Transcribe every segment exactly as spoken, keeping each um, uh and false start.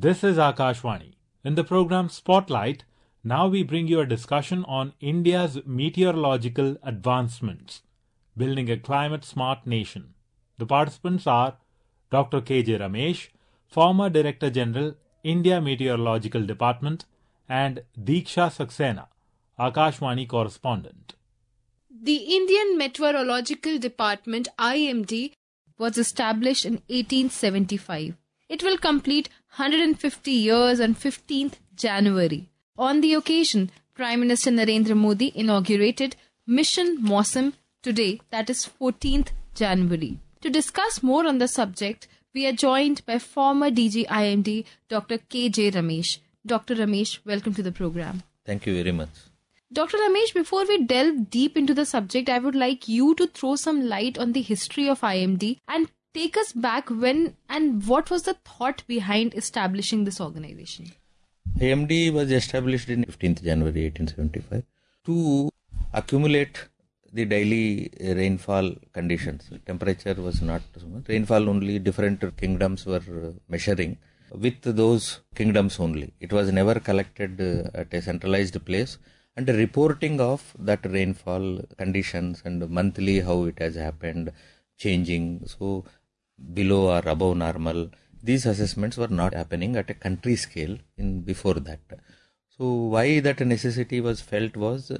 This is Akashvani. In the program Spotlight, now we bring you a discussion on India's meteorological advancements, building a climate-smart nation. The participants are Doctor K J Ramesh, former Director General, India Meteorological Department, and Deeksha Saxena, Akashvani correspondent. The Indian Meteorological Department, I M D, was established in eighteen seventy-five. It will complete one hundred fifty years on fifteenth January. On the occasion, Prime Minister Narendra Modi inaugurated Mission Mausam today, that is fourteenth January. To discuss more on the subject, we are joined by former D G I M D, Doctor K J Ramesh. Doctor Ramesh, welcome to the program. Thank you very much. Doctor Ramesh, before we delve deep into the subject, I would like you to throw some light on the history of I M D and take us back when and what was the thought behind establishing this organization. I M D was established in fifteenth January eighteen seventy-five to accumulate the daily rainfall conditions. Temperature was not so much. Rainfall only different kingdoms were measuring with those kingdoms only. It was never collected at a centralized place. And the reporting of that rainfall conditions and monthly how it has happened, changing, so below or above normal, these assessments were not happening at a country scale in before that. So why that necessity was felt was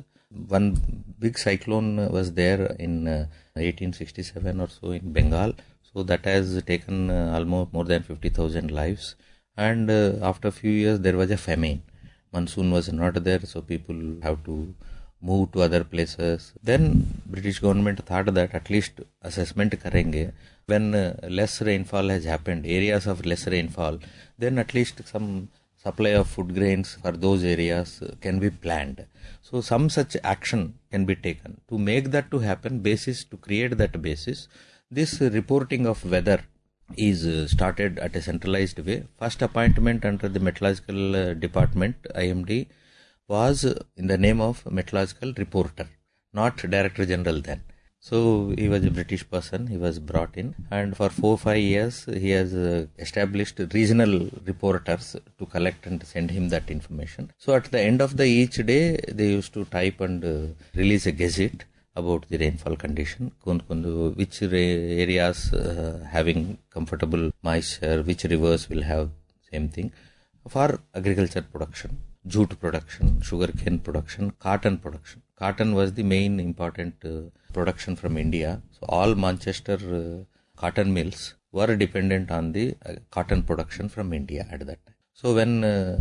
one big cyclone was there in uh, eighteen sixty-seven or so in Bengal. So that has taken uh, almost more than fifty thousand lives. And uh, after a few years there was a famine. Monsoon was not there, so people have to move to other places. Then British government thought that at least assessment karenge. When uh, less rainfall has happened, areas of less rainfall, then at least some supply of food grains for those areas uh, can be planned. So some such action can be taken. To make that to happen, basis, to create that basis, this uh, reporting of weather is uh, started at a centralized way. First appointment under the Meteorological uh, Department, I M D, was uh, in the name of Meteorological Reporter, not Director General then. So he was a British person, he was brought in, and for four five years he has uh, established regional reporters to collect and send him that information. So at the end of the each day they used to type and uh, release a gazette about the rainfall condition, which areas uh, having comfortable moisture, which rivers will have same thing. For agriculture production, jute production, sugarcane production, cotton production. Cotton was the main important uh, production from India. So all Manchester uh, cotton mills were dependent on the uh, cotton production from India at that time. So when uh,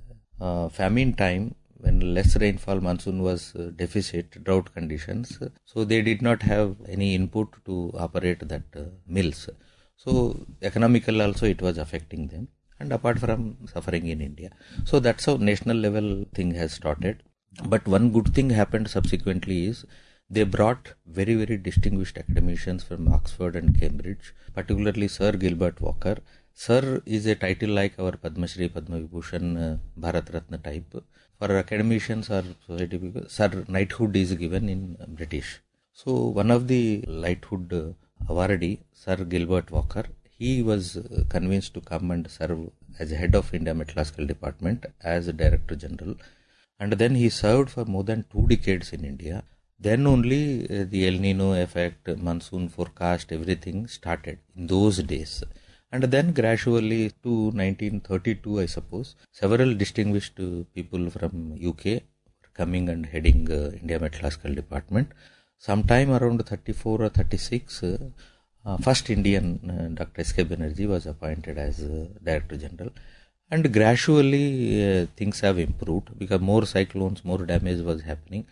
uh, famine time, when less rainfall, monsoon was uh, deficit, drought conditions, uh, so they did not have any input to operate that uh, mills. So economical also it was affecting them, and apart from suffering in India. So that's how national level thing has started. But one good thing happened subsequently is they brought very, very distinguished academicians from Oxford and Cambridge, particularly Sir Gilbert Walker. Sir is a title like our Padma Shri, Padma Vibhushan, uh, Bharat Ratna type. For academicians or society people, Sir knighthood is given in British. So one of the knighthood uh, awardee, Sir Gilbert Walker, he was uh, convinced to come and serve as head of India Meteorological Department as a Director General. And then he served for more than two decades in India. Then only uh, the El Nino effect, monsoon forecast, everything started in those days. And then gradually to nineteen thirty-two, I suppose, several distinguished uh, people from U K were coming and heading uh, India Meteorological Department. Sometime around thirty-four or thirty-six, uh, uh, first Indian, uh, Doctor S K Banerjee, was appointed as uh, Director General. And gradually uh, things have improved because more cyclones, more damage was happening.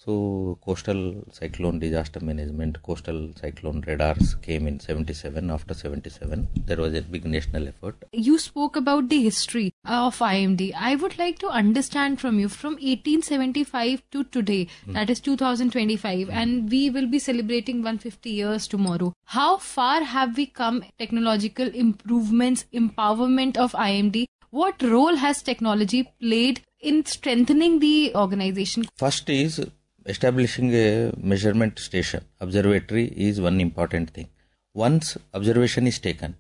So coastal cyclone disaster management, coastal cyclone radars came in seventy-seven. After seventy-seven, there was a big national effort. You spoke about the history of I M D. I would like to understand from you from eighteen seventy-five to today, mm. that is two thousand twenty-five, mm. and we will be celebrating one hundred fifty years tomorrow. How far have we come? Technological improvements, empowerment of I M D. What role has technology played in strengthening the organization? First is establishing a measurement station, observatory is one important thing. Once observation is taken,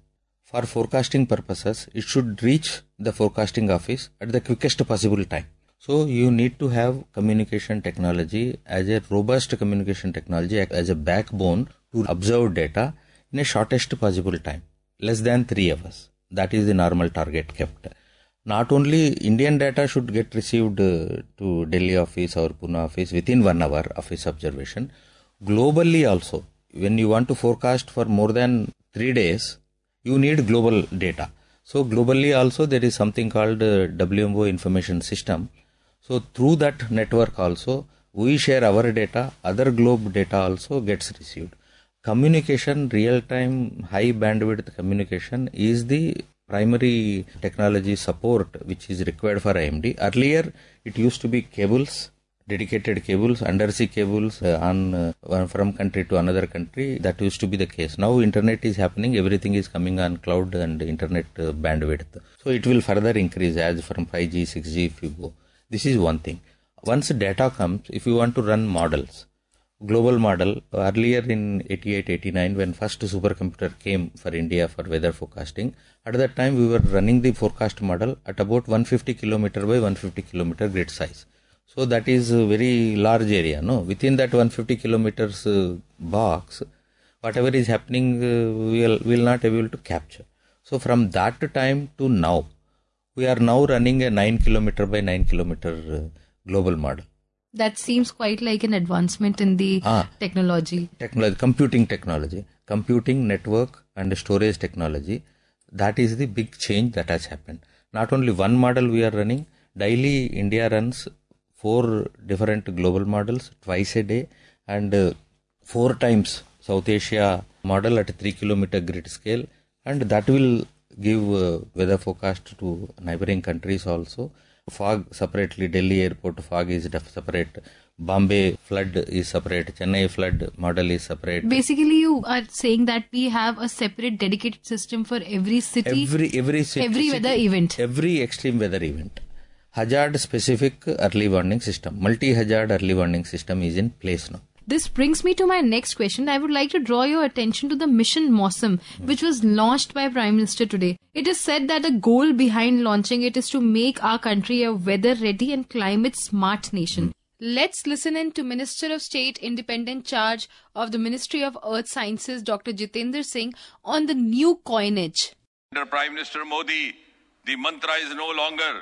for forecasting purposes, it should reach the forecasting office at the quickest possible time. So you need to have communication technology as a robust communication technology as a backbone to observe data in a shortest possible time, less than three hours. That is the normal target kept. Not only Indian data should get received uh, to Delhi office or Pune office within one hour of its observation. Globally also, when you want to forecast for more than three days, you need global data. So globally also there is something called uh, W M O information system. So through that network also, we share our data, other globe data also gets received. Communication, real-time, high bandwidth communication is the primary technology support which is required for I M D. Earlier, it used to be cables, dedicated cables, undersea cables uh, on uh, from country to another country. That used to be the case. Now internet is happening, everything is coming on cloud and internet uh, bandwidth. So it will further increase as from five G, six G if you go. This is one thing. Once data comes, if you want to run models, global model, earlier in eighty-eight, eighty-nine when first supercomputer came for India for weather forecasting, at that time we were running the forecast model at about one hundred fifty kilometer by one hundred fifty kilometer grid size. So that is a very large area. No, within that one hundred fifty kilometers uh, box, whatever is happening, uh, we will, will not able to capture. So from that time to now, we are now running a nine kilometer by nine kilometer uh, global model. That seems quite like an advancement in the ah, technology. Technology, computing technology, computing network and storage technology. That is the big change that has happened. Not only one model we are running, daily India runs four different global models twice a day and uh, four times South Asia model at three kilometer grid scale, and that will give uh, weather forecast to neighboring countries also. Fog separately, Delhi airport fog is separate, Bombay flood is separate, Chennai flood model is separate. Basically, you are saying that we have a separate dedicated system for every city, every every, city, every weather city, event, every extreme weather event. Hazard specific early warning system, multi-hazard early warning system is in place now. This brings me to my next question. I would like to draw your attention to the Mission Mausam, which was launched by Prime Minister today. It is said that the goal behind launching it is to make our country a weather-ready and climate-smart nation. Let's listen in to Minister of State Independent Charge of the Ministry of Earth Sciences, Doctor Jitendra Singh, on the new coinage. Under Prime Minister Modi, the mantra is no longer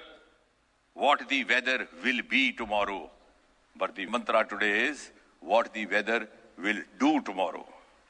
what the weather will be tomorrow, but the mantra today is what the weather will do tomorrow.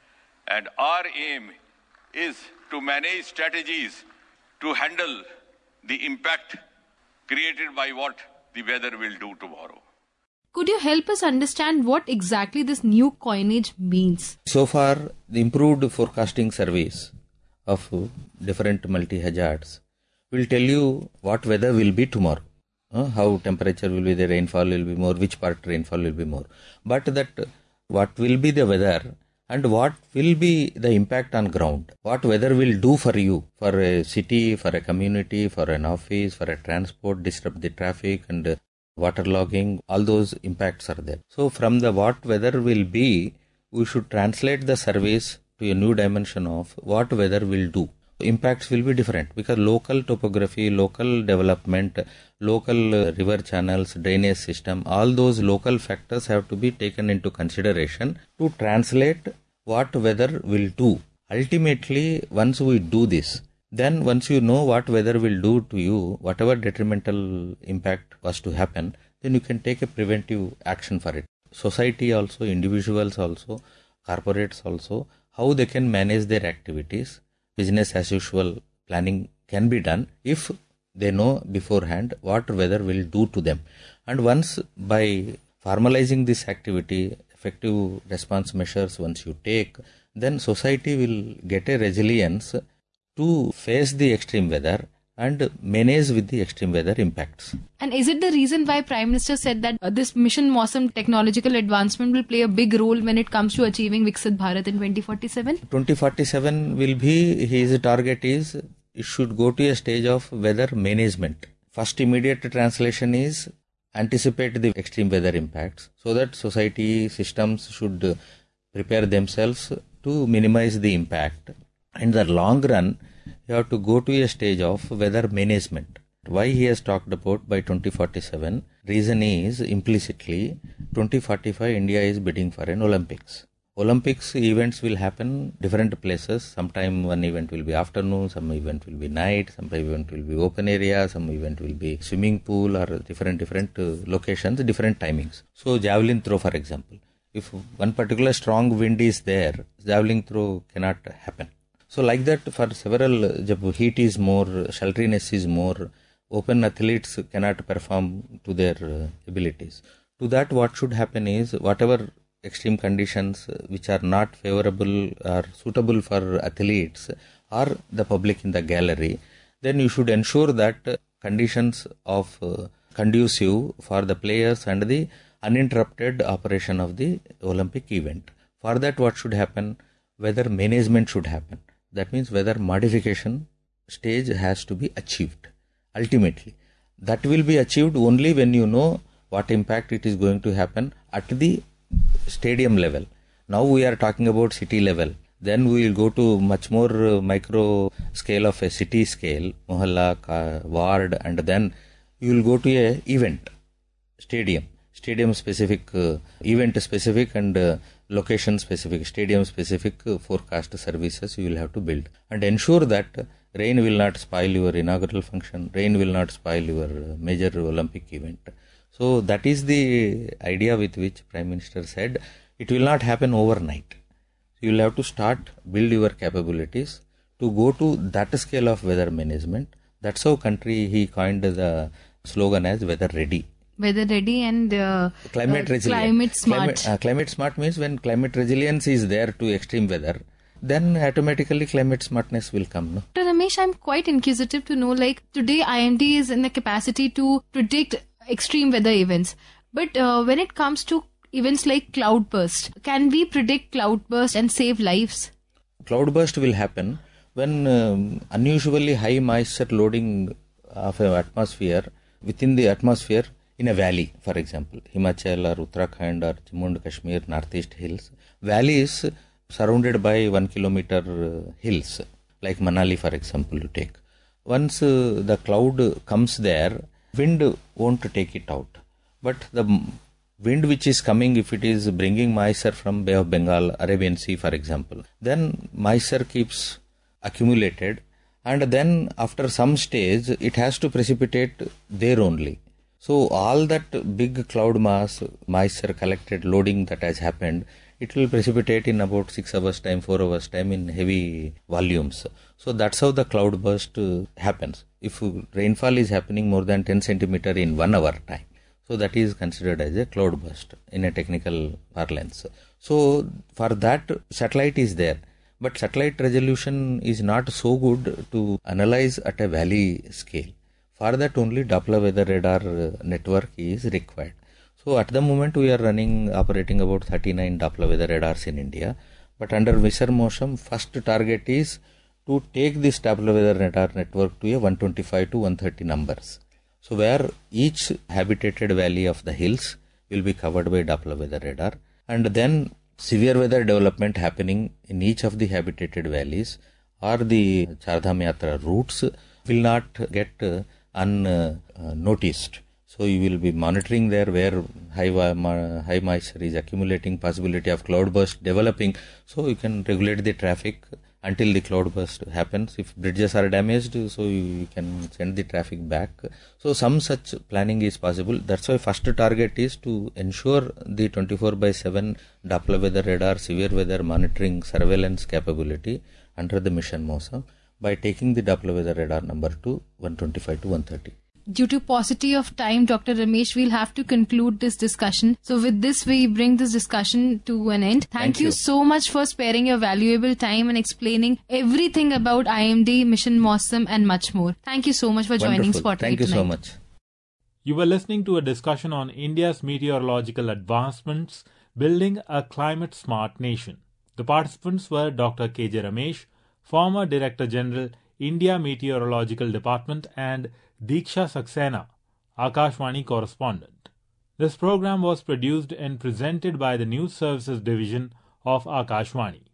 And our aim is to manage strategies to handle the impact created by what the weather will do tomorrow. Could you help us understand what exactly this new coinage means? So far, the improved forecasting service of different multi-hazards will tell you what weather will be tomorrow. Uh, how temperature will be, the rainfall will be more, which part rainfall will be more. But that what will be the weather and what will be the impact on ground. What weather will do for you, for a city, for a community, for an office, for a transport, disrupt the traffic and waterlogging, all those impacts are there. So from the what weather will be, we should translate the service to a new dimension of what weather will do. Impacts will be different because local topography, local development, local uh, river channels, drainage system, all those local factors have to be taken into consideration to translate what weather will do. Ultimately, once we do this, then once you know what weather will do to you, whatever detrimental impact was to happen, then you can take a preventive action for it. Society also, individuals also, corporates also, how they can manage their activities. Business as usual planning can be done if they know beforehand what weather will do to them. And once by formalizing this activity, effective response measures once you take, then society will get a resilience to face the extreme weather and manage with the extreme weather impacts. And is it the reason why Prime Minister said that uh, this Mission Mausam technological advancement will play a big role when it comes to achieving Viksit Bharat in twenty forty-seven? twenty forty-seven will be, his target is, it should go to a stage of weather management. First immediate translation is anticipate the extreme weather impacts so that society systems should prepare themselves to minimize the impact. In the long run, you have to go to a stage of weather management. Why he has talked about by twenty forty-seven? Reason is implicitly twenty forty-five India is bidding for an Olympics. Olympics events will happen different places. Sometime one event will be afternoon, some event will be night, some event will be open area, some event will be swimming pool or different different uh, locations, different timings. So javelin throw, for example, if one particular strong wind is there, javelin throw cannot happen. So like that, for several, uh, heat is more, shelteriness is more, open athletes cannot perform to their uh, abilities. To that, what should happen is whatever extreme conditions which are not favorable or suitable for athletes or the public in the gallery, then you should ensure that conditions of uh, conducive for the players and the uninterrupted operation of the Olympic event. For that, what should happen? Weather management should happen. That means weather modification stage has to be achieved. Ultimately, that will be achieved only when you know what impact it is going to happen at the stadium level. Now we are talking about city level. Then we will go to much more uh, micro scale of a city scale, mohalla, ka, ward, and then you will go to a event, stadium, stadium specific, uh, event specific and uh, location specific, stadium specific uh, forecast services you will have to build and ensure that uh, rain will not spoil your inaugural function, rain will not spoil your uh, major Olympic event. So that is the idea with which Prime Minister said it will not happen overnight. You will have to start, build your capabilities to go to that scale of weather management. That's how country, he coined the slogan as weather ready. Weather ready and uh, climate uh, resilient. Climate smart. Climate, uh, climate smart means when climate resilience is there to extreme weather, then automatically climate smartness will come. No? Doctor Ramesh, I'm quite inquisitive to know, like today I M D is in the capacity to predict extreme weather events. But uh, when it comes to events like cloudburst, can we predict cloudburst and save lives? Cloudburst will happen when um, unusually high moisture loading of an atmosphere within the atmosphere in a valley, for example, Himachal or Uttarakhand or Jammu and Kashmir, Northeast hills. Valley is surrounded by one kilometer uh, hills, like Manali, for example, you take. Once uh, the cloud comes there, wind won't take it out. But the wind which is coming, if it is bringing moisture from Bay of Bengal, Arabian Sea, for example, then moisture keeps accumulated and then after some stage, it has to precipitate there only. So all that big cloud mass, moisture collected, loading that has happened, it will precipitate in about six hours time, four hours time in heavy volumes. So that's how the cloud burst uh, happens. If rainfall is happening more than ten centimeter in one hour time, so that is considered as a cloud burst in a technical parlance. So for that, satellite is there, but satellite resolution is not so good to analyze at a valley scale. For that only Doppler weather radar network is required. So at the moment we are running, operating about thirty-nine Doppler weather radars in India. But under Visar Mosam, first target is to take this Doppler weather radar network to a one twenty-five to one thirty numbers. So where each habitated valley of the hills will be covered by Doppler weather radar, and then severe weather development happening in each of the habitated valleys or the Chardham Yatra routes will not get uh, unnoticed. So you will be monitoring there where high, high moisture is accumulating, possibility of cloudburst developing. So you can regulate the traffic until the cloudburst happens. If bridges are damaged, so you can send the traffic back. So some such planning is possible. That's why first target is to ensure the twenty-four by seven Doppler weather radar, severe weather monitoring surveillance capability under the mission Mosam by taking the Doppler weather radar number to one twenty-five to one thirty. Due to paucity of time, Doctor Ramesh, we'll have to conclude this discussion. So with this, we bring this discussion to an end. Thank, Thank you. you so much for sparing your valuable time and explaining everything about I M D, Mission Mosam and much more. Thank you so much for joining Wonderful. Spotlight Thank you tonight. so much. You were listening to a discussion on India's meteorological advancements, building a climate-smart nation. The participants were Doctor K J Ramesh, former Director General, India Meteorological Department, and Diksha Saxena, Akashvani correspondent. This program was produced and presented by the News Services Division of Akashvani.